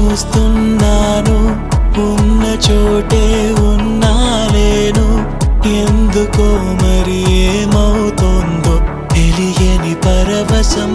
చూస్తున్నాను ఉన్న చోటే ఉన్నాలేను ఎందుకో మరి ఏమవుతుందో తెలియని పరవశం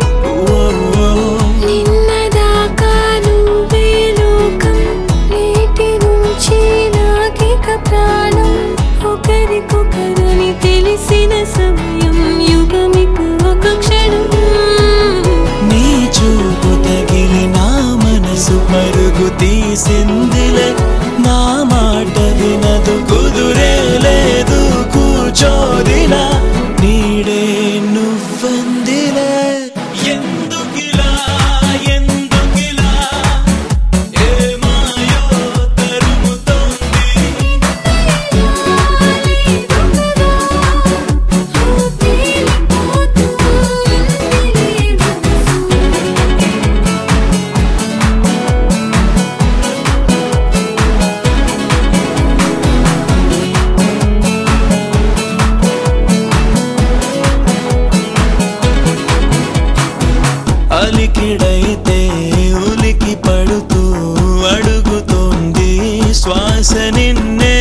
నిన్నదాకా నువ్వే లోకం నేటి నుంచి నాకిక ప్రాణం ఒకరికొకరని తెలిసిన సమయం యుగమిక ఒక క్షణం నీ చూపు తగిలి నా మనసు పరుగు తీసిందిలే నా మాట వినదు కుదురే లేదు కూర్చోదిలా నీడే నువ్వందిలే ఎందుకిలా ఎందుకిలా ఏమాయో తరుముతోంది అలికిడైతే ఉలికి పడుతూ అడుగుతోంది శ్వాస నిన్నే